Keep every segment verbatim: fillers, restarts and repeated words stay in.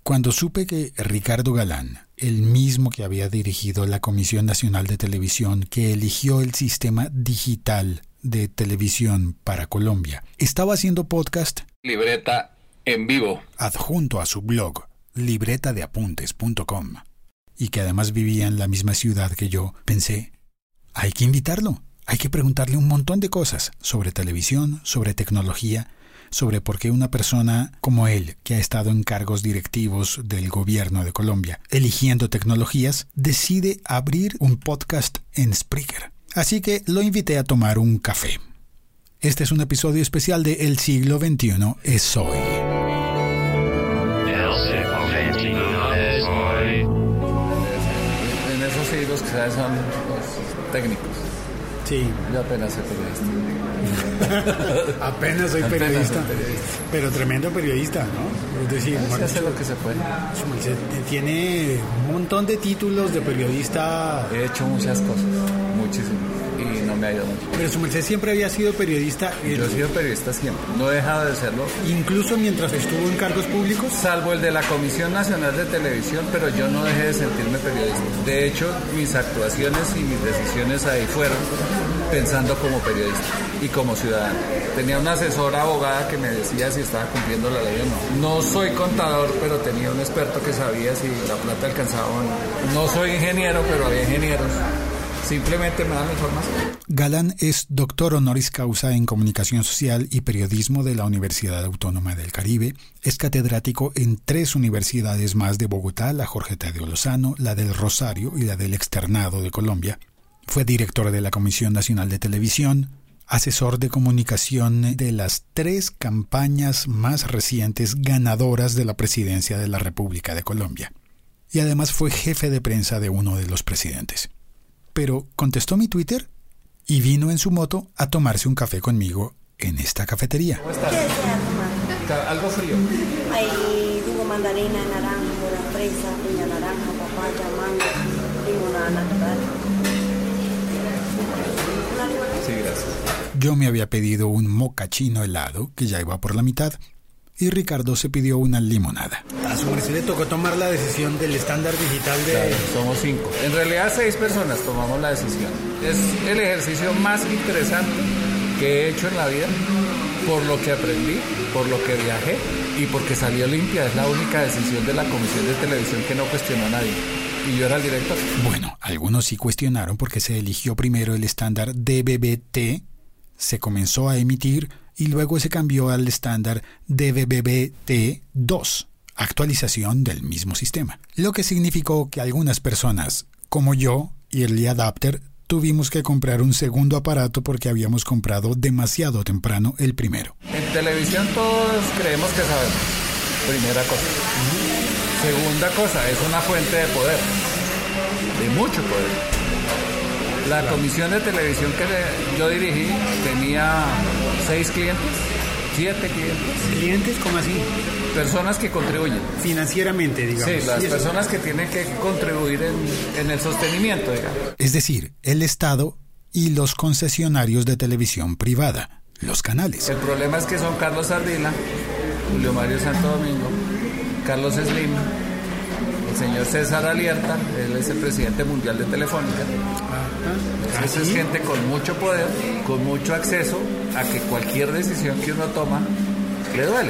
Cuando supe que Ricardo Galán, el mismo que había dirigido la Comisión Nacional de Televisión que eligió el sistema digital de televisión para Colombia, estaba haciendo podcast Libreta en vivo adjunto a su blog libreta de apuntes punto com y que además vivía en la misma ciudad que yo, pensé, hay que invitarlo, hay que preguntarle un montón de cosas sobre televisión, sobre tecnología, sobre por qué una persona como él, que ha estado en cargos directivos del gobierno de Colombia, eligiendo tecnologías, decide abrir un podcast en Spreaker. Así que lo invité a tomar un café. Este es un episodio especial de El siglo veintiuno es hoy. En esos siglos que sabes son los técnicos. Sí. Yo apenas soy periodista. Apenas soy Apenas periodista, soy periodista. Pero tremendo periodista, ¿no? Es decir, Se hace lo que se puede. tiene un montón de títulos de periodista. He hecho muchas cosas, muchísimas, y no me ha ido mucho. Pero su merced siempre había sido periodista. Yo he sido periodista siempre, no he dejado de serlo. Incluso mientras estuvo en cargos públicos. Salvo el de la Comisión Nacional de Televisión, pero yo no dejé de sentirme periodista. De hecho, mis actuaciones y mis decisiones ahí fueron pensando como periodista y como ciudadano. Tenía una asesora abogada que me decía si estaba cumpliendo la ley o no. No soy contador, pero tenía un experto que sabía si la plata alcanzaba o no. No soy ingeniero, pero había ingenieros. Simplemente me dan la información. Galán es doctor honoris causa en Comunicación Social y Periodismo de la Universidad Autónoma del Caribe. Es catedrático en tres universidades más de Bogotá, la Jorge Tadeo Lozano, la del Rosario y la del Externado de Colombia. Fue director de la Comisión Nacional de Televisión, asesor de comunicación de las tres campañas más recientes ganadoras de la presidencia de la República de Colombia. Y además fue jefe de prensa de uno de los presidentes. Pero contestó mi Twitter y vino en su moto a tomarse un café conmigo en esta cafetería. ¿Cómo estás? ¿Qué desea tomar? Algo frío. Hay jugo mandarina, naranja, fresa, piña naranja, papaya, mango, limonada natural. ¿Una limonada? Sí, gracias. Yo me había pedido un mocachino helado, que ya iba por la mitad, y Ricardo se pidió una limonada. A su merced le tocó tomar la decisión del estándar digital de... Claro, somos cinco. En realidad seis personas tomamos la decisión. Es el ejercicio más interesante que he hecho en la vida, por lo que aprendí, por lo que viajé y porque salió limpia. Es la única decisión de la Comisión de Televisión que no cuestionó a nadie. Y yo era el director. Bueno, algunos sí cuestionaron porque se eligió primero el estándar D V B T, se comenzó a emitir y luego se cambió al estándar D V B T dos, actualización del mismo sistema. Lo que significó que algunas personas, como yo, early adapter, tuvimos que comprar un segundo aparato porque habíamos comprado demasiado temprano el primero. En televisión todos creemos que sabemos. Primera cosa. Segunda cosa, es una fuente de poder, de mucho poder. La comisión de televisión que yo dirigí tenía seis clientes, siete clientes. ¿Clientes? ¿Cómo así? Personas que contribuyen. Financieramente, digamos. Sí, las personas que tienen que contribuir en, en el sostenimiento, digamos. Es decir, el Estado y los concesionarios de televisión privada, los canales. El problema es que son Carlos Ardila, Julio Mario Santo Domingo, Carlos Slim, el señor César Alierta, él es el presidente mundial de Telefónica. Esa es gente con mucho poder, con mucho acceso a que cualquier decisión que uno toma le duele.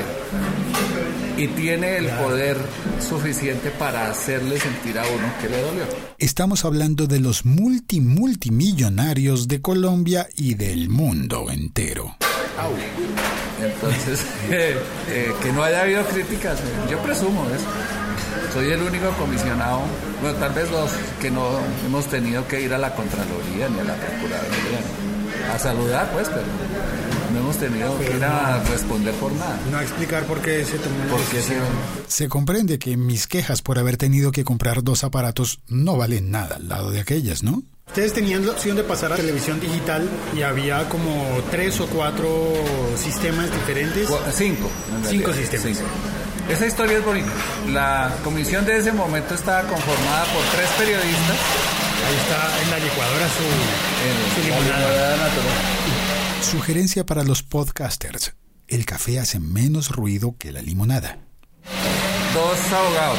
Y tiene el poder suficiente para hacerle sentir a uno que le dolió. Estamos hablando de los multi multimillonarios de Colombia y del mundo entero. Entonces, eh, eh, que no haya habido críticas, yo presumo eso. Soy el único comisionado, bueno, tal vez dos, que no hemos tenido que ir a la Contraloría ni a la Procuraduría, ¿no? A saludar, pues, pero no hemos tenido que ir a responder por nada. No a explicar por qué se tomó la Porque decisión. se... Se comprende que mis quejas por haber tenido que comprar dos aparatos no valen nada al lado de aquellas, ¿no? Ustedes tenían la opción de pasar a televisión digital y había como tres o cuatro sistemas diferentes. Cinco. Cinco sistemas. Cinco. Esa historia es bonita. La comisión de ese momento estaba conformada por tres periodistas. Ahí está en la licuadora su, En su la limonada. limonada natural. Sugerencia para los podcasters. El café hace menos ruido que la limonada. dos abogados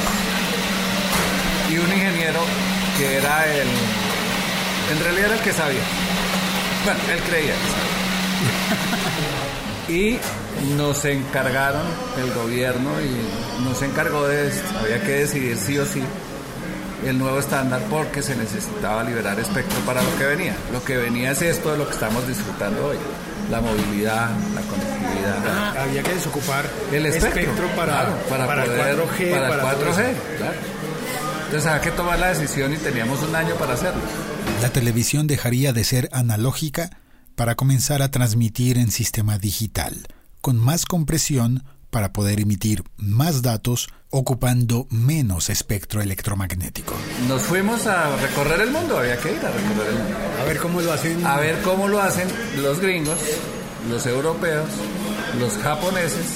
y un ingeniero que era el... En realidad era el que sabía. Bueno, él creía que sabía. Y nos encargaron, el gobierno, y nos encargó de esto. Había que decidir sí o sí el nuevo estándar porque se necesitaba liberar espectro para lo que venía. Lo que venía es esto de lo que estamos disfrutando hoy. La movilidad, la conectividad. Ah, había que desocupar el espectro, espectro para, claro, para, para poder, el cuatro G. Para el para cuatro G, claro. Entonces había que tomar la decisión y teníamos un año para hacerlo. La televisión dejaría de ser analógica para comenzar a transmitir en sistema digital, con más compresión para poder emitir más datos ocupando menos espectro electromagnético. Nos fuimos a recorrer el mundo, había que ir a recorrer el mundo. A ver cómo lo hacen. A ver cómo lo hacen los gringos, los europeos, los japoneses,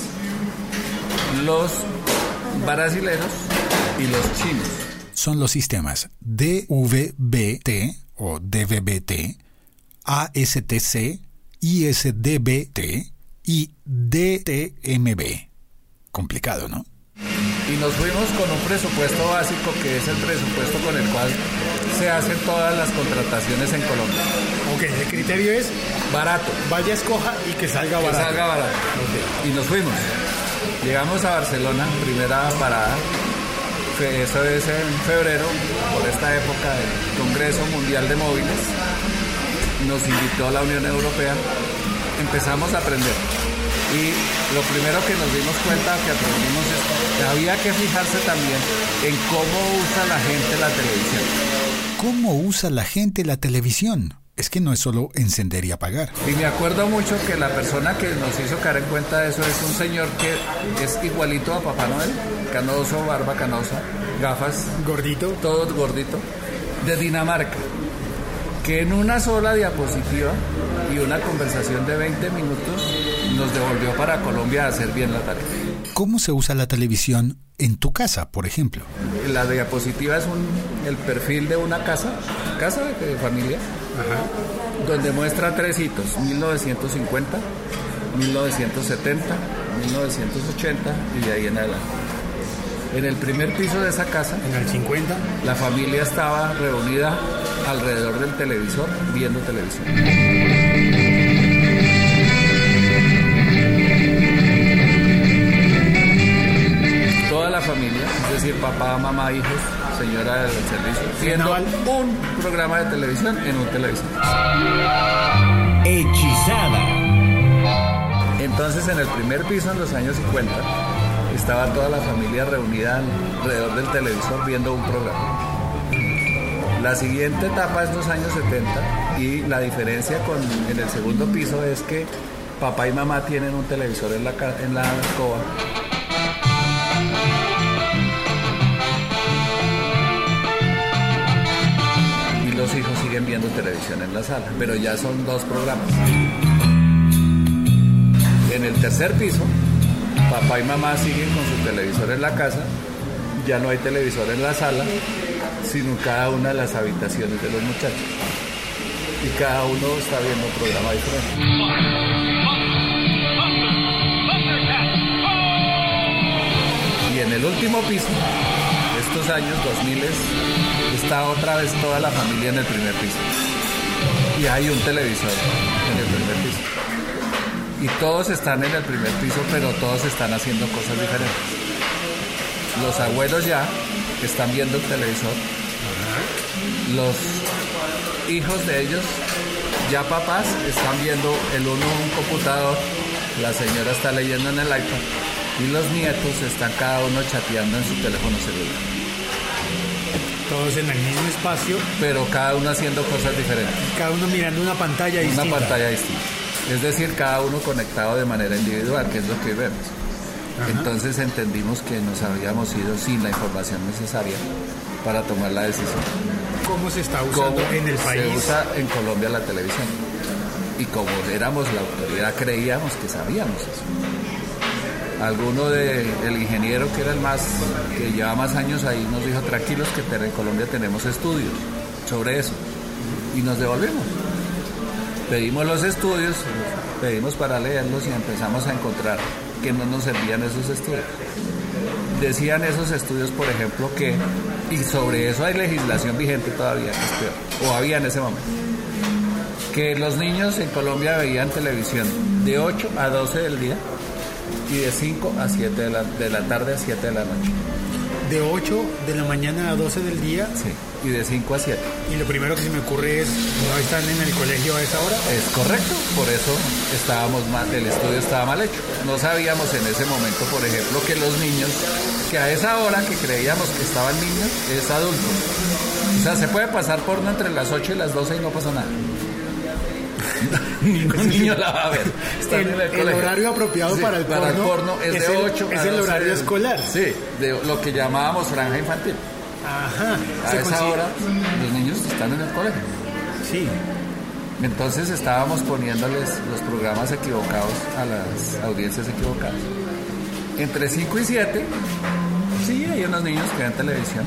los brasileros y los chinos. Son los sistemas D V B T o D V B T, A S T C, I S D B T y D T M B. Complicado, ¿no? Y nos fuimos con un presupuesto básico que es el presupuesto con el cual se hacen todas las contrataciones en Colombia. Ok, el criterio es barato. Vaya, escoja y que salga barato. Que salga barato. Okay. Y nos fuimos. Llegamos a Barcelona, primera parada. Eso es en febrero, por esta época del Congreso Mundial de Móviles. Nos invitó la Unión Europea. Empezamos a aprender. Y lo primero que nos dimos cuenta que aprendimos es que había que fijarse también en cómo usa la gente la televisión. ¿Cómo usa la gente la televisión? Es que no es solo encender y apagar. Y me acuerdo mucho que la persona que nos hizo caer en cuenta de eso es un señor que es igualito a Papá Noel, canoso, barba canosa, gafas. Gordito. Todo gordito, de Dinamarca, que en una sola diapositiva y una conversación de veinte minutos nos devolvió para Colombia a hacer bien la tarea. ¿Cómo se usa la televisión en tu casa, por ejemplo? La diapositiva es un, el perfil de una casa, casa de, de familia. Ajá. Donde muestra tres hitos, mil novecientos cincuenta, mil novecientos setenta, mil novecientos ochenta y de ahí en adelante. En el primer piso de esa casa, en el cincuenta, la familia estaba reunida alrededor del televisor viendo televisión. Toda la familia, es decir, papá, mamá, hijos, señora del servicio, viendo un programa de televisión en un televisor. Hechizada. Entonces, en el primer piso, en los años cincuenta, estaba toda la familia reunida alrededor del televisor viendo un programa. La siguiente etapa es los años setenta y la diferencia con en el segundo piso es que papá y mamá tienen un televisor en la, en la alcoba. Los hijos siguen viendo televisión en la sala, pero ya son dos programas. En el tercer piso, papá y mamá siguen con su televisor en la casa, ya no hay televisor en la sala, sino en cada una de las habitaciones de los muchachos. Y cada uno está viendo un programa diferente. Y en el último piso, estos años dos mil, está otra vez toda la familia en el primer piso. Y hay un televisor en el primer piso. Y todos están en el primer piso, pero todos están haciendo cosas diferentes. Los abuelos ya están viendo el televisor. Los hijos de ellos, ya papás, están viendo el uno un computador. La señora está leyendo en el iPad. Y los nietos están cada uno chateando en su teléfono celular. Todos en el mismo espacio, pero cada uno haciendo cosas diferentes. Cada uno mirando una pantalla distinta. Una pantalla distinta. Es decir, cada uno conectado de manera individual, que es lo que vemos. Ajá. Entonces entendimos que nos habíamos ido sin la información necesaria para tomar la decisión. ¿Cómo se está usando en el país? Se usa en Colombia la televisión. Y como éramos la autoridad, creíamos que sabíamos eso. Alguno de el ingeniero que era el más que lleva más años ahí nos dijo tranquilos que en Colombia tenemos estudios sobre eso y nos devolvimos. Pedimos los estudios, pedimos para leerlos y empezamos a encontrar que no nos servían esos estudios. decían esos estudios, por ejemplo, que, y sobre eso hay legislación vigente todavía, que es peor, o había en ese momento, que los niños en Colombia veían televisión de ocho a doce del día y de cinco a siete de la, de la tarde a siete de la noche. De ocho de la mañana a doce del día. Sí, y de cinco a siete. Y lo primero que se me ocurre es, ¿no están en el colegio a esa hora? Es correcto, por eso estábamos mal, el estudio estaba mal hecho. No sabíamos en ese momento, por ejemplo, que los niños, que a esa hora que creíamos que estaban niños, es adulto. O sea, se puede pasar porno entre las ocho y las doce y no pasa nada. Ningún niño la va a ver. El, el, el horario apropiado sí, para, el, para porno el porno es, es de ocho es el horario de, escolar. Sí, de lo que llamábamos franja infantil. Ajá. A esa consigue... hora los niños están en el colegio. Sí. Entonces estábamos poniéndoles los programas equivocados a las audiencias equivocadas. Entre cinco y siete, sí, hay unos niños que ven televisión.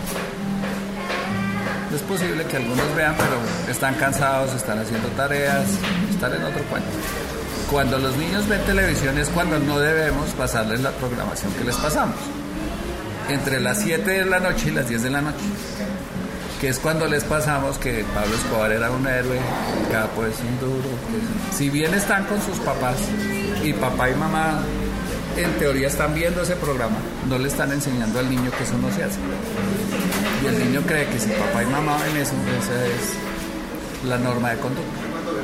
Es posible que algunos vean, pero están cansados, están haciendo tareas, están en otro cuento. Cuando los niños ven televisión es cuando no debemos pasarles la programación que les pasamos. Entre las siete de la noche y las diez de la noche, que es cuando les pasamos que Pablo Escobar era un héroe, el capo es un duro. Que si bien están con sus papás y papá y mamá en teoría están viendo ese programa, no le están enseñando al niño que eso no se hace. Y el niño cree que si papá y mamá ven eso, esa es la norma de conducta.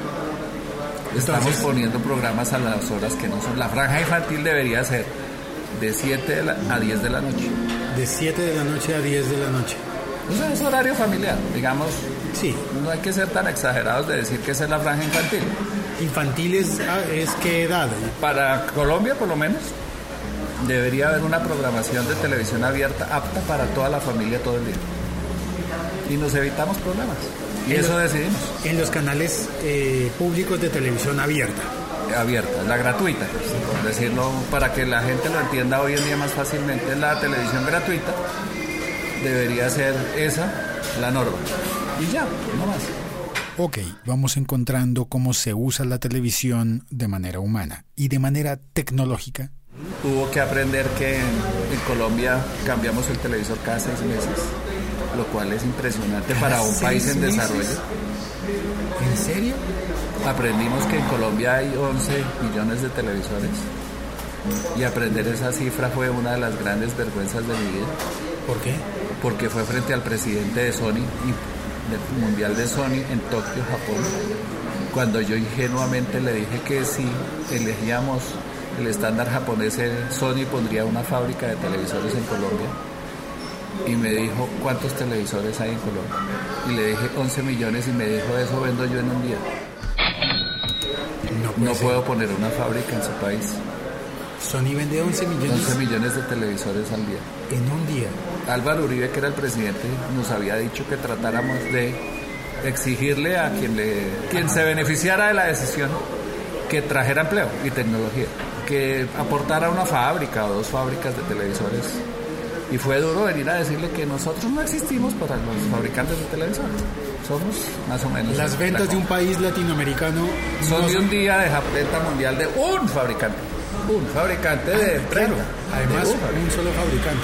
Estamos Entonces, poniendo programas a las horas que no son. La franja infantil debería ser de siete a diez de la noche. De siete de la noche a diez de la noche. O sea, es horario familiar, digamos. Sí. No hay que ser tan exagerados de decir que esa es la franja infantil. ¿Infantil es, es qué edad? Para Colombia, por lo menos, debería haber una programación de televisión abierta apta para toda la familia todo el día. Y nos evitamos problemas. Y en eso lo, decidimos. En los canales eh, públicos de televisión abierta. Abierta, la gratuita, por decirlo, para que la gente lo entienda hoy en día más fácilmente. La televisión gratuita debería ser esa la norma. Y ya, no más. Ok, vamos encontrando cómo se usa la televisión de manera humana y de manera tecnológica. Hubo que aprender que en, en Colombia cambiamos el televisor cada seis meses, lo cual es impresionante para un país en desarrollo. ¿En serio? Aprendimos que en Colombia hay once millones de televisores y aprender esa cifra fue una de las grandes vergüenzas de mi vida. ¿Por qué? Porque fue frente al presidente de Sony, del Mundial de Sony en Tokio, Japón, cuando yo ingenuamente le dije que si elegíamos el estándar japonés, Sony pondría una fábrica de televisores en Colombia. Y me dijo, ¿cuántos televisores hay en Colombia? Y le dije once millones y me dijo, eso vendo yo en un día. No, no puedo poner una fábrica en su país. Sony vende once millones. once millones de televisores al día. En un día. Álvaro Uribe, que era el presidente, nos había dicho que tratáramos de exigirle a quien, le, quien se beneficiara de la decisión que trajera empleo y tecnología, que aportara una fábrica o dos fábricas de televisores. Y fue duro venir a decirle que nosotros no existimos para los fabricantes de televisores. Somos más o menos... Las ventas de un país latinoamericano... Son de un día de venta mundial de un fabricante. Un fabricante de... Ah, claro, además un, un solo fabricante.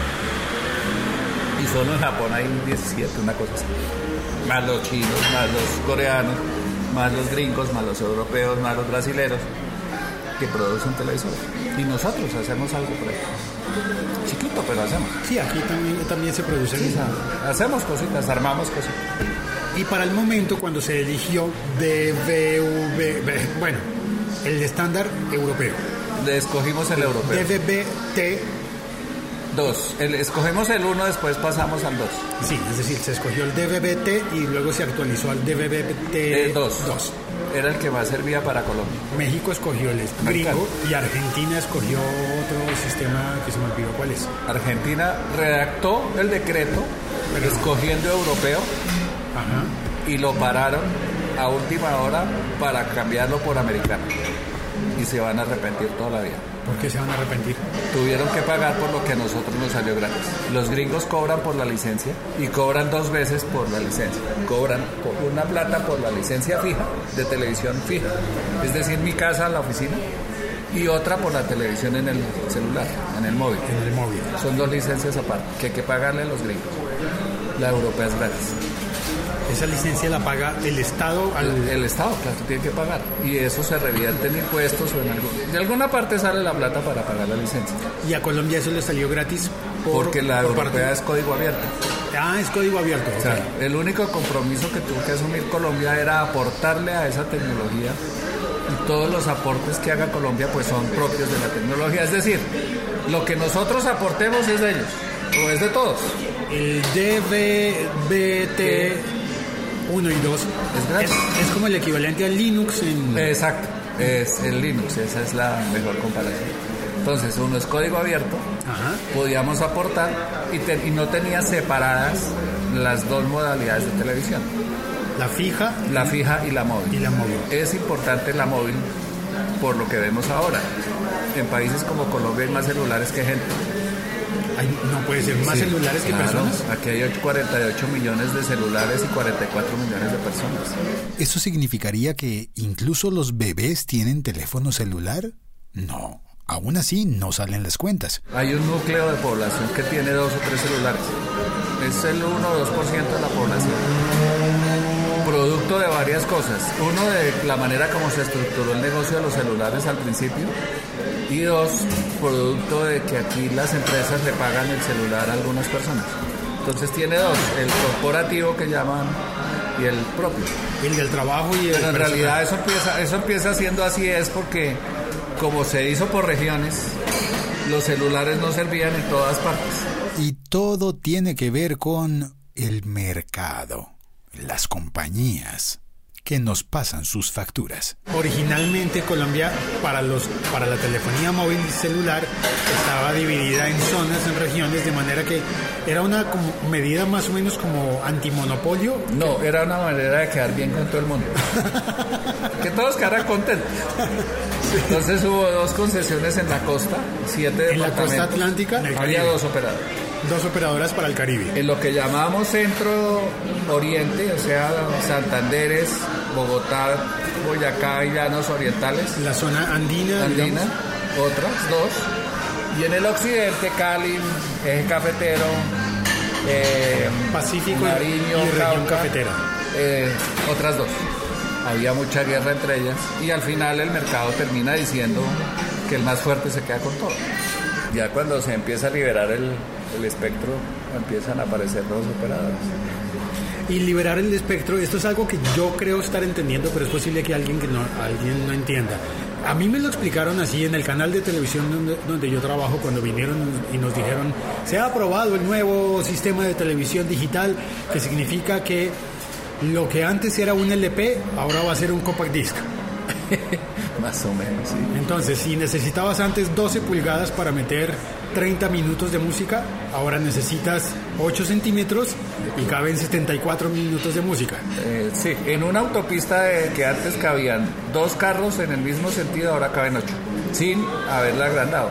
Y solo en Japón hay diecisiete, una cosa así. Más los chinos, más los coreanos, más los gringos, más los europeos, más los brasileros que producen televisores. Y nosotros hacemos algo por eso. Chiquito, pero hacemos. Sí, aquí también, también se producen. Sí, hacemos cositas, armamos cositas. Y para el momento, cuando se eligió D V B, bueno, el estándar europeo. Le escogimos el europeo. D V B T dos. El, escogemos el uno, después pasamos al dos. Sí, es decir, se escogió el D V B T y luego se actualizó al D V B T dos. Era el que más servía para Colombia. México escogió el gringo y Argentina escogió otro sistema que se me olvidó cuál es. Argentina redactó el decreto Pero escogiendo no. europeo. Ajá. Y lo pararon a última hora para cambiarlo por americano. Y se van a arrepentir toda la vida. ¿Por qué se van a arrepentir? Tuvieron que pagar por lo que a nosotros nos salió gratis. Los gringos cobran por la licencia y cobran dos veces por la licencia. Cobran una plata por la licencia fija, de televisión fija. Es decir, mi casa, la oficina, y otra por la televisión en el celular, en el móvil. En el móvil. Son dos licencias aparte, que hay que pagarle a los gringos. La europea es gratis. Esa licencia la paga el Estado al... El, el Estado, claro, tiene que pagar. Y eso se revierte en impuestos o en algo. De alguna parte sale la plata para pagar la licencia. ¿Y a Colombia eso le salió gratis? Por, Porque la por europea parte... es código abierto. Ah, es código abierto. O sea, el único compromiso que tuvo que asumir Colombia era aportarle a esa tecnología, y todos los aportes que haga Colombia pues son propios de la tecnología. Es decir, lo que nosotros aportemos es de ellos, o es de todos. El D V B T uno y dos es gratis. Es, es como el equivalente al Linux en... Exacto, es el Linux, esa es la mejor comparación. Entonces, uno es código abierto, Ajá. podíamos aportar y, te, y no tenía separadas las dos modalidades de televisión. La fija. La fija y la móvil. Y la móvil. Es importante la móvil por lo que vemos ahora. En países como Colombia hay más celulares que gente. Ay, no puede ser más Sí, celulares que claro. personas. Aquí hay cuarenta y ocho millones de celulares y cuarenta y cuatro millones de personas. ¿Eso significaría que incluso los bebés tienen teléfono celular? No. Aún así, no salen las cuentas. Hay un núcleo de población que tiene dos o tres celulares. Es el uno o dos por ciento de la población. Producto de varias cosas. Uno, de la manera como se estructuró el negocio de los celulares al principio. Y dos, producto de que aquí las empresas le pagan el celular a algunas personas. Entonces tiene dos, el corporativo que llaman y el propio. El del trabajo y el Pero en personal. realidad eso empieza, eso empieza siendo así es porque como se hizo por regiones, los celulares no servían en todas partes. Y todo tiene que ver con el mercado, las compañías que nos pasan sus facturas. Originalmente Colombia para los para la telefonía móvil y celular estaba dividida en zonas, en regiones, de manera que era una como medida más o menos como antimonopolio. No, era una manera de quedar bien con todo el mundo. Que todos quedaran contentos. Entonces hubo dos concesiones en la costa, siete En la departamentos. costa atlántica, en el Había Caribe. dos operadores. Dos operadoras para el Caribe. En lo que llamábamos centro oriente, o sea, Santanderes, Bogotá, Boyacá y Llanos Orientales. La zona andina, Andina, digamos. otras dos. Y en el occidente, Cali, Eje Cafetero, eh, Pacífico Nariño, y región Cauca, cafetera. eh, otras dos. Había mucha guerra entre ellas y al final el mercado termina diciendo que el más fuerte se queda con todo. Ya cuando se empieza a liberar el, el espectro, empiezan a aparecer los operadores. Y liberar el espectro, esto es algo que yo creo estar entendiendo, pero es posible que alguien que no, alguien no entienda. A mí me lo explicaron así en el canal de televisión donde, donde yo trabajo, cuando vinieron y nos dijeron: se ha aprobado el nuevo sistema de televisión digital, que significa que lo que antes era un L P, ahora va a ser un compact disc. Más o menos, sí. Entonces, si necesitabas antes doce pulgadas para meter treinta minutos de música, ahora necesitas ocho centímetros y caben setenta y cuatro minutos de música. Eh, sí, en una autopista de, que antes cabían dos carros en el mismo sentido, ahora caben ocho, sin haberla agrandado.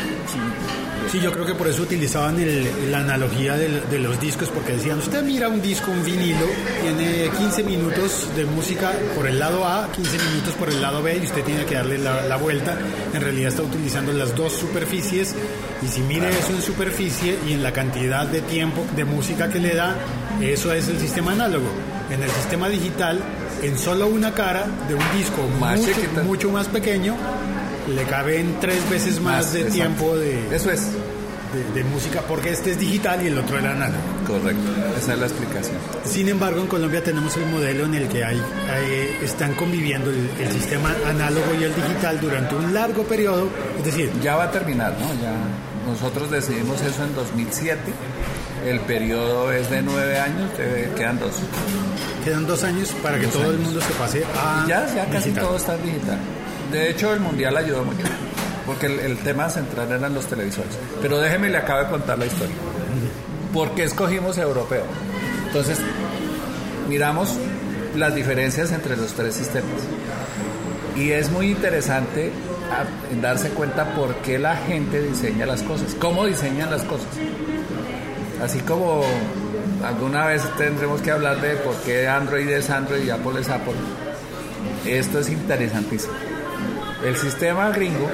Sí, yo creo que por eso utilizaban el, la analogía de, de los discos, porque decían: usted mira un disco, un vinilo, tiene quince minutos de música por el lado A, quince minutos por el lado B, y usted tiene que darle la, la vuelta. En realidad está utilizando las dos superficies, y si mire eso en superficie y en la cantidad de tiempo de música que le da, eso es el sistema análogo. En el sistema digital, en solo una cara de un disco Más mucho, chiquita. mucho más pequeño, le caben tres veces más, Más, de exacto. tiempo de... Eso es. De, de música, porque este es digital y el otro era análogo. Correcto, esa es la explicación. Sin embargo, en Colombia tenemos el modelo en el que hay, hay- están conviviendo el, el sistema análogo y el digital durante un largo periodo, es decir, Ya va a terminar, ¿no? Ya nosotros decidimos eso en dos mil siete. El periodo es de nueve años, te quedan dos. quedan dos años para que Dos todo el años. mundo se pase a Ya, ya casi digital. todo está digital. De hecho, el mundial ayudó mucho, porque el, el tema central eran los televisores. Pero déjeme le acabo de contar la historia. ¿Por qué escogimos europeo? Entonces, miramos las diferencias entre los tres sistemas. Y es muy interesante a- en darse cuenta por qué la gente diseña las cosas, cómo diseñan las cosas. Así como alguna vez tendremos que hablar de por qué Android es Android y Apple es Apple. Esto es interesantísimo. El sistema gringo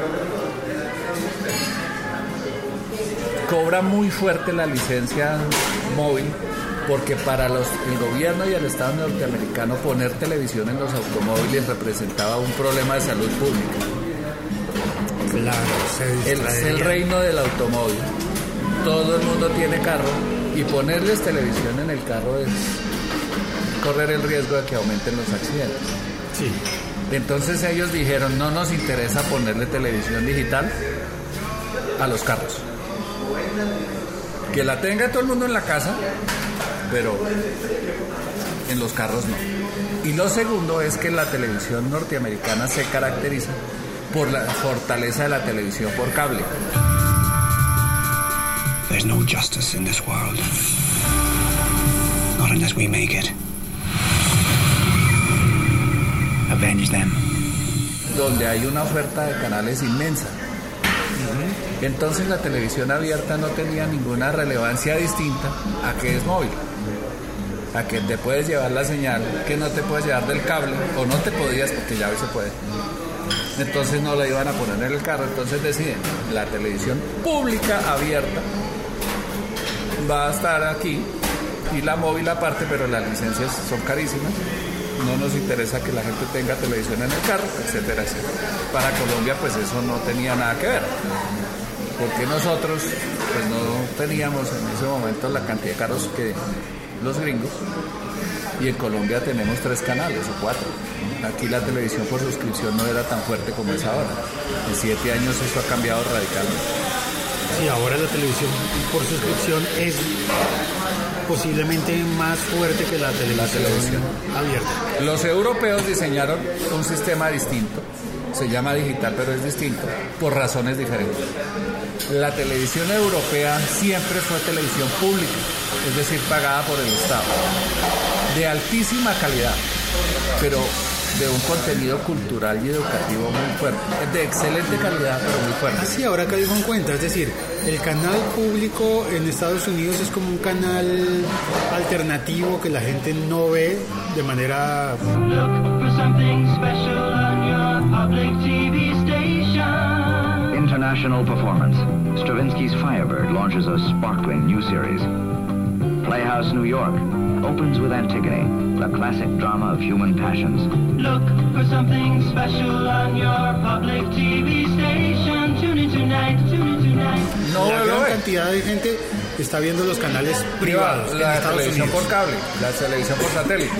cobra muy fuerte la licencia móvil porque para los, el gobierno y el Estado norteamericano poner televisión en los automóviles representaba un problema de salud pública. Claro, se el, es el reino del automóvil. Todo el mundo tiene carro y ponerles televisión en el carro es correr el riesgo de que aumenten los accidentes. Sí. Entonces ellos dijeron, no nos interesa ponerle televisión digital a los carros. Que la tenga todo el mundo en la casa, pero en los carros no. Y lo segundo es que la televisión norteamericana se caracteriza por la fortaleza de la televisión por cable. There's no justice in this world. Not unless we make it. Avenge them. Donde hay una oferta de canales inmensa. Entonces la televisión abierta no tenía ninguna relevancia distinta a que es móvil, a que te puedes llevar la señal que no te puedes llevar del cable, o no te podías porque ya hoy se puede. Entonces no la iban a poner en el carro. Entonces deciden, la televisión pública abierta va a estar aquí y la móvil aparte, pero las licencias son carísimas. No nos interesa que la gente tenga televisión en el carro, etcétera, etcétera. Para Colombia pues eso no tenía nada que ver, porque nosotros pues no teníamos en ese momento la cantidad de carros que los gringos, y en Colombia tenemos tres canales o cuatro. Aquí la televisión por suscripción no era tan fuerte como es ahora. En siete años eso ha cambiado radicalmente. Sí, ahora la televisión por suscripción es posiblemente más fuerte que la televisión, la televisión abierta. Los europeos diseñaron un sistema distinto, se llama digital, pero es distinto, por razones diferentes. La televisión europea siempre fue televisión pública, es decir, pagada por el Estado, de altísima calidad, pero de un contenido cultural y educativo muy fuerte, de excelente calidad, pero muy fuerte. Así, ahora caigo en cuenta, es decir, el canal público en Estados Unidos es como un canal alternativo que la gente no ve de manera... International performance. Stravinsky's Firebird launches a sparkling new series. Playhouse New York opens with Antigone, the classic drama of human passions. Look for something special on your public T V station. Tune in tonight, tune in tonight. No, la gran cantidad de gente está viendo los canales privados. La en televisión Unidos. Por cable, la televisión por satélite.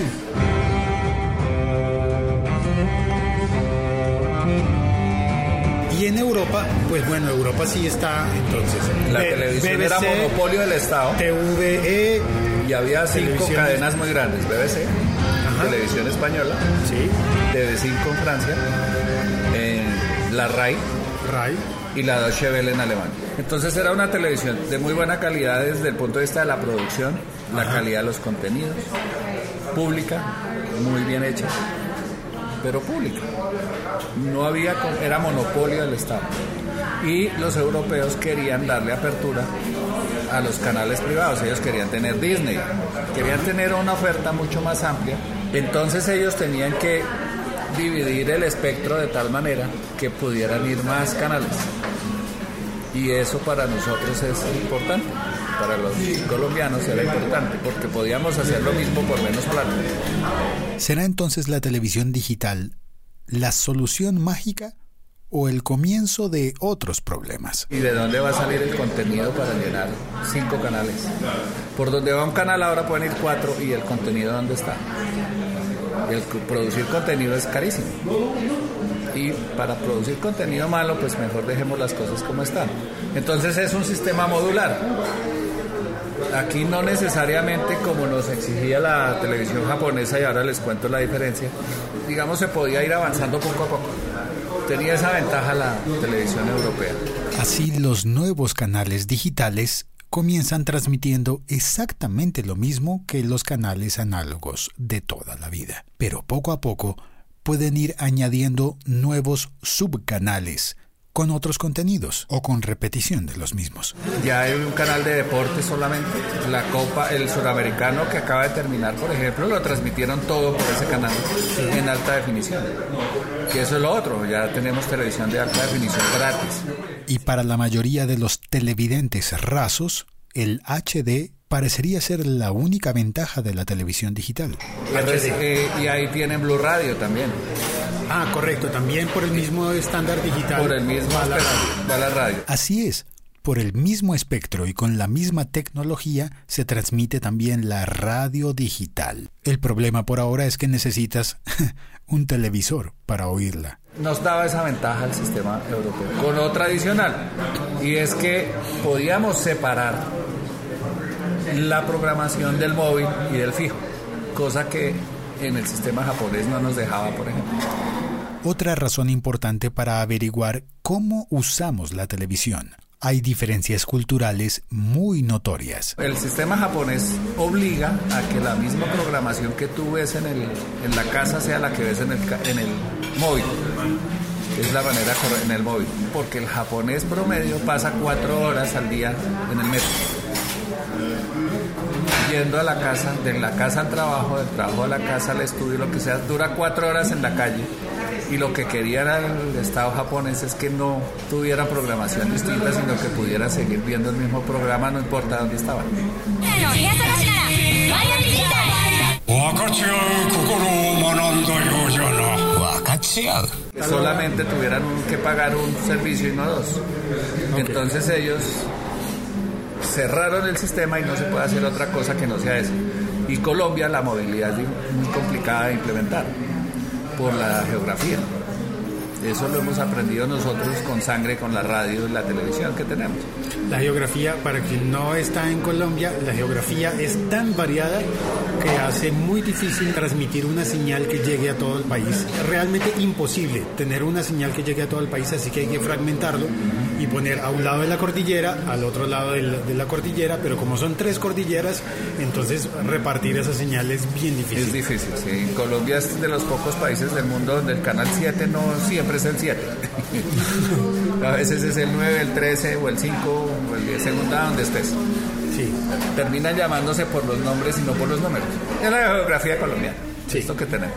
Y en Europa, pues bueno, Europa sí está entonces. La B- televisión B B C, era monopolio del Estado. T V E. Y había cinco cadenas muy grandes. B B C, ajá. Televisión Española. Sí. T V cinco en Francia. Eh, la RAI. RAI. Y la Deutsche Welle en Alemania. Entonces era una televisión de muy buena calidad desde el punto de vista de la producción, ajá. La calidad de los contenidos. Pública, muy bien hecha. Pero pública. No había, era monopolio del Estado. Y los europeos querían darle apertura a los canales privados. Ellos querían tener Disney, querían tener una oferta mucho más amplia. Entonces ellos tenían que dividir el espectro de tal manera que pudieran ir más canales. Y eso para nosotros es importante. Para los colombianos era importante porque podíamos hacer lo mismo por menos plata. ¿Será entonces la televisión digital la solución mágica o el comienzo de otros problemas? ¿Y de dónde va a salir el contenido para llenar cinco canales? Por donde va un canal ahora pueden ir cuatro, y el contenido ¿dónde está? El producir contenido es carísimo. Y para producir contenido malo, pues mejor dejemos las cosas como están. Entonces es un sistema modular. Aquí no necesariamente como nos exigía la televisión japonesa, y ahora les cuento la diferencia, digamos se podía ir avanzando poco a poco. Tenía esa ventaja la televisión europea. Así los nuevos canales digitales comienzan transmitiendo exactamente lo mismo que los canales análogos de toda la vida. Pero poco a poco pueden ir añadiendo nuevos subcanales con otros contenidos o con repetición de los mismos. Ya hay un canal de deportes solamente. La Copa, el suramericano que acaba de terminar, por ejemplo, lo transmitieron todo por ese canal, sí, en alta definición. Que eso es lo otro, ya tenemos televisión de alta definición gratis. Y para la mayoría de los televidentes rasos, el H D parecería ser la única ventaja de la televisión digital. Eh, y ahí tienen Blue Radio también. Ah, correcto, también por el mismo estándar digital. Por el mismo va la espectro, radio. va la radio. Así es, por el mismo espectro y con la misma tecnología se transmite también la radio digital. El problema por ahora es que necesitas un televisor para oírla. Nos daba esa ventaja el sistema europeo con lo tradicional, y es que podíamos separar la programación del móvil y del fijo, cosa que en el sistema japonés no nos dejaba, por ejemplo. Otra razón importante para averiguar cómo usamos la televisión. Hay diferencias culturales muy notorias. El sistema japonés obliga a que la misma programación que tú ves en, el, en la casa sea la que ves en el, en el móvil. Es la manera correcta en el móvil. Porque el japonés promedio pasa cuatro horas al día en el metro. Yendo a la casa, de la casa al trabajo, del trabajo a la casa, al estudio, lo que sea, dura cuatro horas en la calle. Y lo que quería el Estado japonés es que no tuvieran programación distinta, sino que pudieran seguir viendo el mismo programa, no importa dónde estaban. Solamente tuvieran que pagar un servicio y no dos. Entonces ellos cerraron el sistema y no se puede hacer otra cosa que no sea eso. Y Colombia, la movilidad es muy complicada de implementar por la geografía. Eso lo hemos aprendido nosotros con sangre, con la radio y la televisión que tenemos. La geografía, para quien no está en Colombia, la geografía es tan variada que hace muy difícil transmitir una señal que llegue a todo el país. Es realmente imposible tener una señal que llegue a todo el país, así que hay que fragmentarlo y poner a un lado de la cordillera, al otro lado de la, de la cordillera, pero como son tres cordilleras, entonces repartir esa señal es bien difícil. Es difícil, sí. Colombia es de los pocos países del mundo donde el canal siete no siempre es el siete. A veces es el nueve, el trece o el cinco o el diez, según a donde estés. Sí. Terminan llamándose por los nombres y no por los números. Es la geografía colombiana. Sí. Esto que tenemos.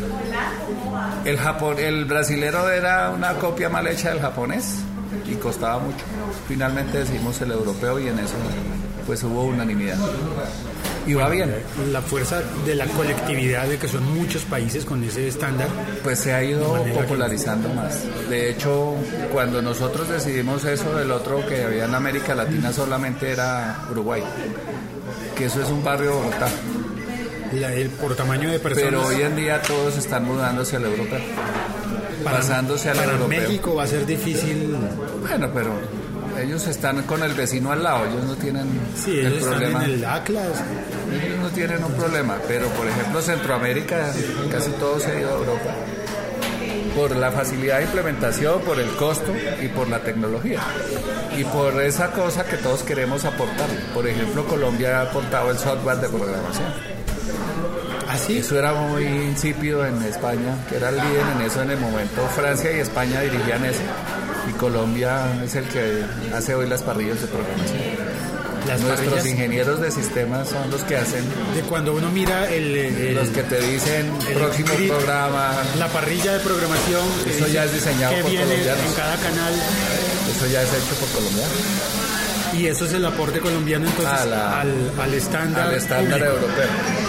El Japón, el brasilero era una copia mal hecha del japonés y costaba mucho. Finalmente decidimos el europeo y en eso pues hubo unanimidad. Y va bien. La fuerza de la colectividad, de que son muchos países con ese estándar, pues se ha ido popularizando que... más. De hecho, cuando nosotros decidimos eso, el otro que había en América Latina solamente era Uruguay, que eso es un barrio de Bogotá. La, el, por tamaño de personas. Pero hoy en día todos están mudándose al europeo, para, pasándose al para europeo. México va a ser difícil. Bueno, pero ellos están con el vecino al lado, ellos no tienen sí, el ellos problema. Están en el Atlas. Ellos no tienen un problema, pero por ejemplo Centroamérica casi todo se ha ido a Europa por la facilidad de implementación, por el costo y por la tecnología y por esa cosa que todos queremos aportar. Por ejemplo, Colombia ha aportado el software de programación. ¿Así? Eso era muy insípido en España, que era el líder en eso en el momento. Francia y España dirigían eso y Colombia es el que hace hoy las parrillas de programación. Las Nuestros parrillas, ingenieros de sistemas son los que hacen. De cuando uno mira el, el los que te dicen el próximo script, programa. La parrilla de programación. Eso ya es diseñado por colombianos. En cada canal. Eso ya es hecho por colombianos. Y eso es el aporte colombiano entonces a la, al, al estándar. Al estándar público. Europeo.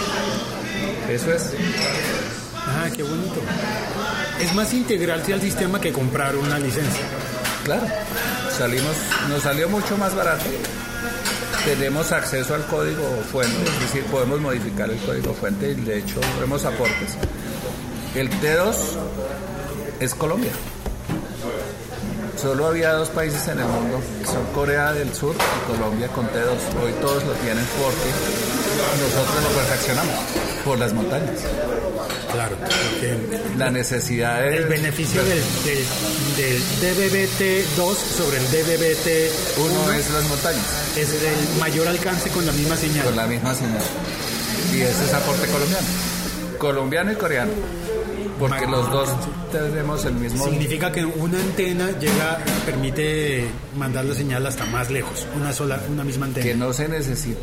Eso es. Ah, qué bonito. Es más integrarse al sistema que comprar una licencia. Claro. Salimos, nos salió mucho más barato. Tenemos acceso al código fuente, es decir, podemos modificar el código fuente y de hecho vemos aportes. El T dos es Colombia. Solo había dos países en el mundo, que son Corea del Sur y Colombia con T dos. Hoy todos lo tienen porque nosotros lo perfeccionamos por las montañas. Claro, porque la necesidad de... El beneficio del, del, del D V B T dos sobre el D V B T uno es las montañas. Es el mayor alcance con la misma señal. Con la misma señal. Y ese es aporte colombiano. Colombiano y coreano. Porque los dos tenemos el mismo... Significa que una antena llega, permite mandar la señal hasta más lejos, una sola, una misma antena. Que no se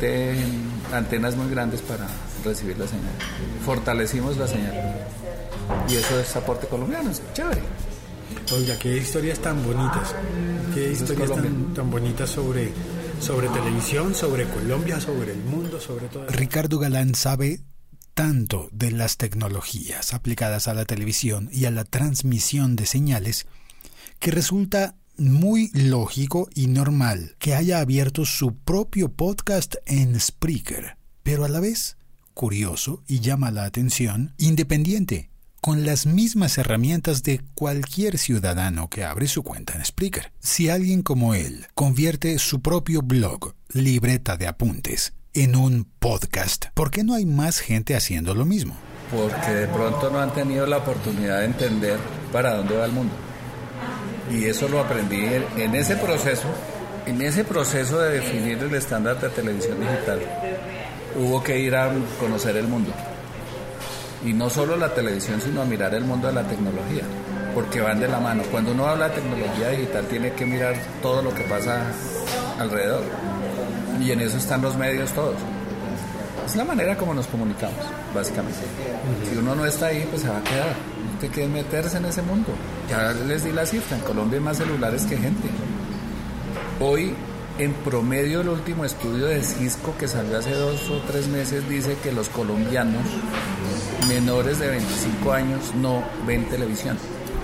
necesiten antenas muy grandes para recibir la señal. Fortalecimos la señal. Y eso es aporte colombiano, es chévere. Oiga, qué historias tan bonitas, qué historias tan, tan bonitas sobre, sobre televisión, sobre Colombia, sobre el mundo, sobre todo. Ricardo Galán sabe tanto de las tecnologías aplicadas a la televisión y a la transmisión de señales que resulta muy lógico y normal que haya abierto su propio podcast en Spreaker, pero a la vez curioso y llama la atención, independiente, con las mismas herramientas de cualquier ciudadano que abre su cuenta en Spreaker. Si alguien como él convierte su propio blog, libreta de apuntes, en un podcast, ¿por qué no hay más gente haciendo lo mismo? Porque de pronto no han tenido la oportunidad de entender para dónde va el mundo. Y eso lo aprendí en ese proceso, en ese proceso de definir el estándar de televisión digital. Hubo que ir a conocer el mundo. Y no solo la televisión, sino a mirar el mundo de la tecnología, porque van de la mano. Cuando uno habla de tecnología digital tiene que mirar todo lo que pasa alrededor. Y en eso están los medios todos. Es la manera como nos comunicamos, básicamente. Uh-huh. Si uno no está ahí, pues se va a quedar. Usted quiere meterse en ese mundo. Ya les di la cifra, en Colombia hay más celulares que gente. Hoy, en promedio, el último estudio de Cisco que salió hace dos o tres meses dice que los colombianos menores de veinticinco años no ven televisión.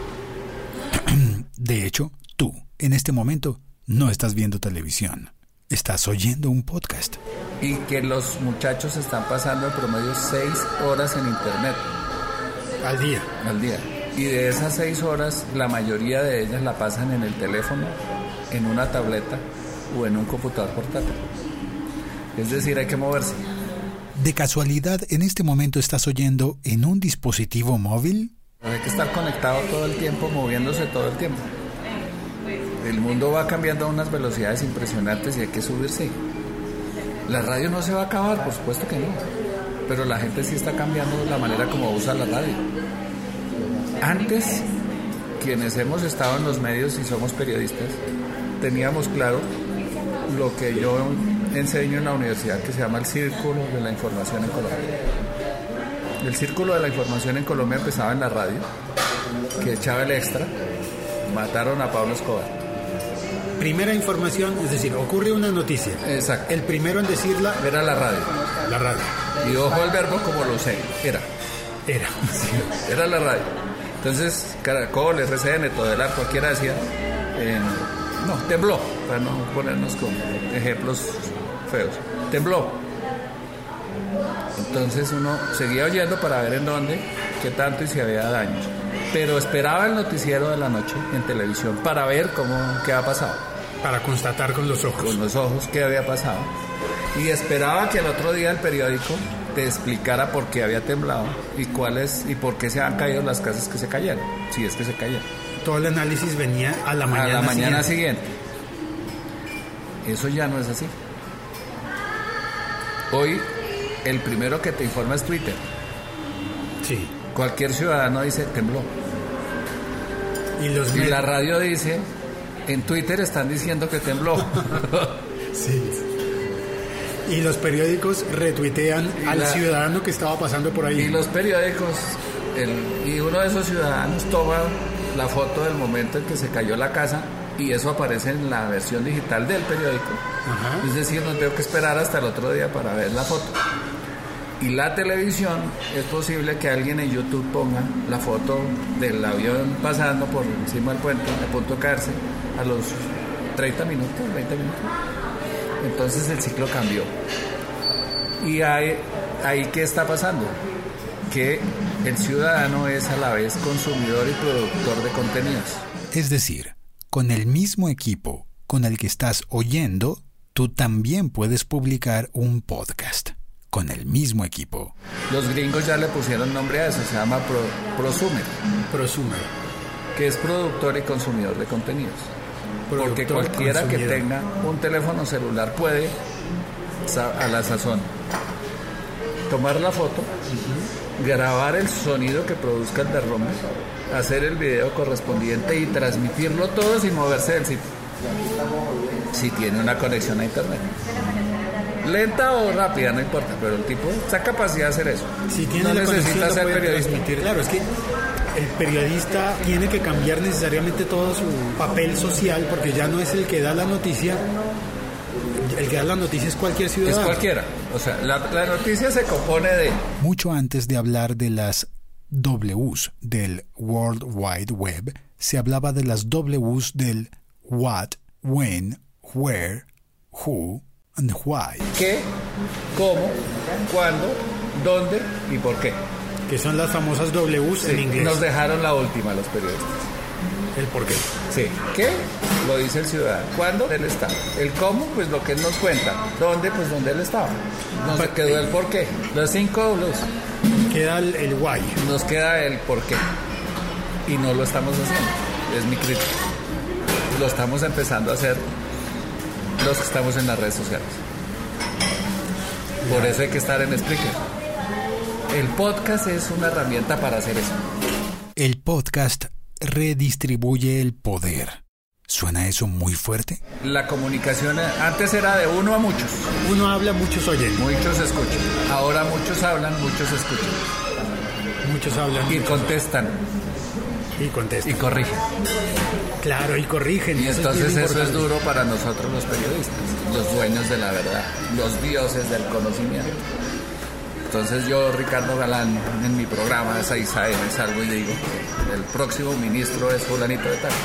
De hecho, tú, en este momento, no estás viendo televisión. Estás oyendo un podcast. Y que los muchachos están pasando en promedio seis horas en internet. Al día. Al día. Y de esas seis horas, la mayoría de ellas la pasan en el teléfono, en una tableta o en un computador portátil. Es decir, hay que moverse. ¿De casualidad en este momento estás oyendo en un dispositivo móvil? Hay que estar conectado todo el tiempo, moviéndose todo el tiempo. El mundo va cambiando a unas velocidades impresionantes y hay que subirse. La radio no se va a acabar, por supuesto que no. Pero la gente sí está cambiando la manera como usa la radio. Antes, quienes hemos estado en los medios y somos periodistas, teníamos claro lo que yo enseño en la universidad, que se llama el Círculo de la Información en Colombia. El Círculo de la Información en Colombia empezaba en la radio, que echaba el extra, mataron a Pablo Escobar. Primera información, es decir, ocurre una noticia. Exacto. El primero en decirla era la radio. La radio. Y ojo al verbo como lo sé, era. Era. Sí, era la radio. Entonces, Caracol, R C N, todo el arco, cualquiera decía, eh, no, tembló, para no ponernos con ejemplos feos. Tembló. Entonces uno seguía oyendo para ver en dónde, qué tanto y si había daños. Pero esperaba el noticiero de la noche en televisión para ver cómo, qué había pasado. Para constatar con los ojos. Con los ojos qué había pasado. Y esperaba que el otro día el periódico te explicara por qué había temblado y cuáles y por qué se han caído las casas que se cayeron, si es que se cayeron. Todo el análisis venía a la mañana, a la mañana siguiente. siguiente. Eso ya no es así. Hoy el primero que te informa es Twitter. Sí. Cualquier ciudadano dice tembló. Y, los y la radio dice, en Twitter están diciendo que tembló. Sí. Y los periódicos retuitean y al la, ciudadano que estaba pasando por ahí. Y los periódicos, el, y uno de esos ciudadanos toma la foto del momento en que se cayó la casa y eso aparece en la versión digital del periódico. Ajá. Es decir, no tengo que esperar hasta el otro día para ver la foto. Y la televisión, es posible que alguien en YouTube ponga la foto del avión pasando por encima del puente, a punto de caerse, a los treinta minutos, veinte minutos. Entonces el ciclo cambió. Y ahí, ahí ¿qué está pasando? Que el ciudadano es a la vez consumidor y productor de contenidos. Es decir, con el mismo equipo con el que estás oyendo, tú también puedes publicar un podcast. Con el mismo equipo. Los gringos ya le pusieron nombre a eso, se llama pro, prosumer. Prosumer. Que es productor y consumidor de contenidos. Productor, porque cualquiera consumidor. Que tenga un teléfono celular puede, a la sazón, tomar la foto, uh-huh. grabar el sonido que produzca el derrumbe, hacer el video correspondiente y transmitirlo todo sin moverse del sitio. Si tiene una conexión a internet. lenta o rápida, no importa, pero el tipo está capacidad de hacer eso. Si tiene no la necesita conexión, ser lo puede periodista. transmitir. Claro, es que el periodista tiene que cambiar necesariamente todo su papel social, porque ya no es el que da la noticia. El que da la noticia es cualquier ciudadano. Es cualquiera. O sea, la, la noticia se compone de... Mucho antes de hablar de las Ws del World Wide Web, se hablaba de las Ws del what, when, where, who and why. ¿Qué? ¿Cómo? ¿Cuándo? ¿Dónde? ¿Y por qué? Que son las famosas Ws Sí, en inglés. nos dejaron la última los periodistas. El por qué. Sí. ¿Qué? Lo dice el ciudadano. ¿Cuándo? Él está. El cómo, pues lo que él nos cuenta. ¿Dónde? Pues donde él estaba. Nos quedó el por qué. Los cinco Ws. Queda el, el why. Nos queda el por qué. Y no lo estamos haciendo. Es mi crítica. Lo estamos empezando a hacer los que estamos en las redes sociales. Por eso hay que estar en Spreaker. El podcast es una herramienta para hacer eso. El podcast redistribuye el poder. ¿Suena eso muy fuerte? La comunicación antes era de uno a muchos. Uno habla, muchos oyen. Muchos escuchan. Ahora muchos hablan, muchos escuchan. Muchos hablan. Y muchos contestan. Y contestan. Y corrigen. Claro, y corrigen. Y eso entonces es bien eso es importante. duro para nosotros los periodistas, los dueños de la verdad, los dioses del conocimiento. Entonces yo, Ricardo Galán, en mi programa de seis a eme salgo y digo que el próximo ministro es fulanito de tal.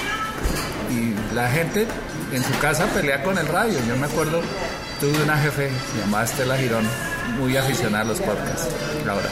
Y la gente en su casa pelea con el radio. Yo me acuerdo, tuve una jefe llamada Estela Girón, muy aficionada a los podcasts, ahora,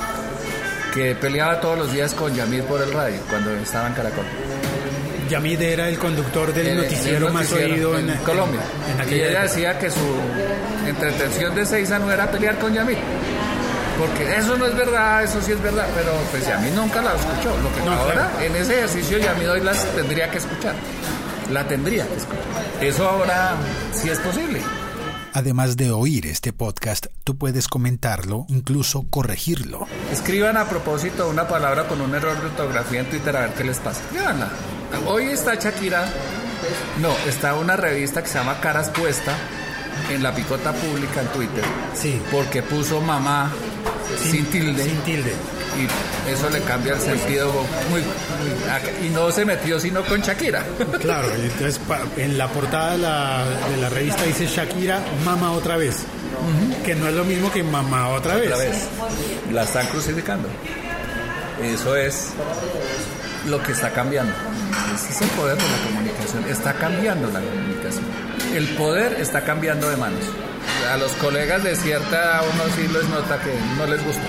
que peleaba todos los días con Yamid por el radio, cuando estaba en Caracol. Yamid era el conductor del El- noticiero, el más noticiero oído en, en, Colombia. En, en y aquella ella época. decía que su entretención de Seiza no era pelear con Yamid. Porque eso no es verdad, eso sí es verdad, pero pues Yamid nunca la escuchó. Lo que No, ahora, claro. en ese ejercicio, Yamid hoy las tendría que escuchar. La tendría que escuchar. Eso ahora sí es posible. Además de oír este podcast, tú puedes comentarlo, incluso corregirlo. Escriban a propósito una palabra con un error de ortografía en Twitter a ver qué les pasa. Escríbanla. Hoy está Shakira, no, está una revista que se llama Caras Puesta en la picota pública en Twitter. Sí. Porque puso mamá sin, tilde. Sin tilde. Y eso le cambia el sentido muy, muy- y no se metió sino con Shakira. Claro, y entonces pa- en la portada de la, de la revista dice Shakira, mamá otra vez. Que no es lo mismo que mamá otra vez. Otra vez. La están crucificando. Eso es lo que está cambiando. Ese es el poder de la comunicación. Está cambiando la comunicación. El poder está cambiando de manos. A los colegas de cierta edad uno sí les nota que no les gusta.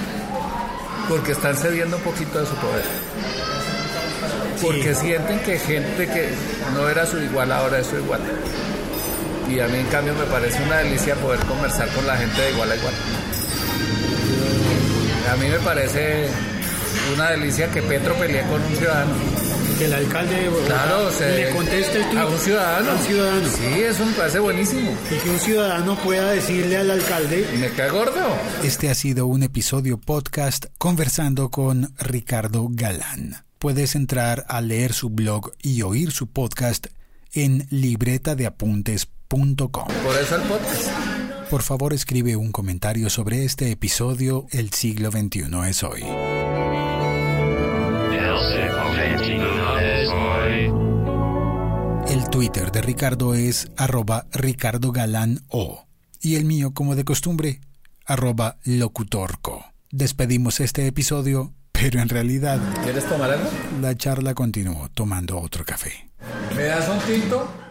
Porque están cediendo un poquito de su poder. Porque Sí. sienten que gente que no era su igual ahora es su igual. Y a mí en cambio me parece una delicia poder conversar con la gente de igual a igual. A mí me parece una delicia que Petro pelee con un ciudadano. Que el alcalde de Bogotá Claro, se, le conteste el tuit a un ciudadano. a un ciudadano. Sí, eso me parece buenísimo. Y que un ciudadano pueda decirle al alcalde, Y me cae gordo. Este ha sido un episodio podcast conversando con Ricardo Galán. Puedes entrar a leer su blog y oír su podcast en libreta de apuntes punto com. Por eso el podcast. Por favor, escribe un comentario sobre este episodio. El siglo veintiuno es hoy. El Twitter de Ricardo es arroba Ricardo Galán O y el mío, como de costumbre, arroba locutorco. Despedimos este episodio, pero en realidad ¿Quieres tomar algo? la charla continuó tomando otro café. ¿Me das un tinto?